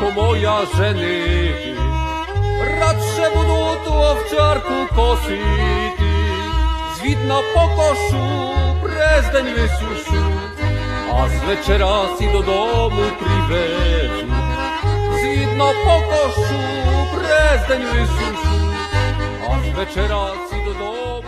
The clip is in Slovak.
moja ženy, radše budú tu ovčarku kositi, zvidno po košu, prezdeň vysušu, a z večera si do domu privedú. Zvidno po košu, prezdeň vysušu, a z večera si do domu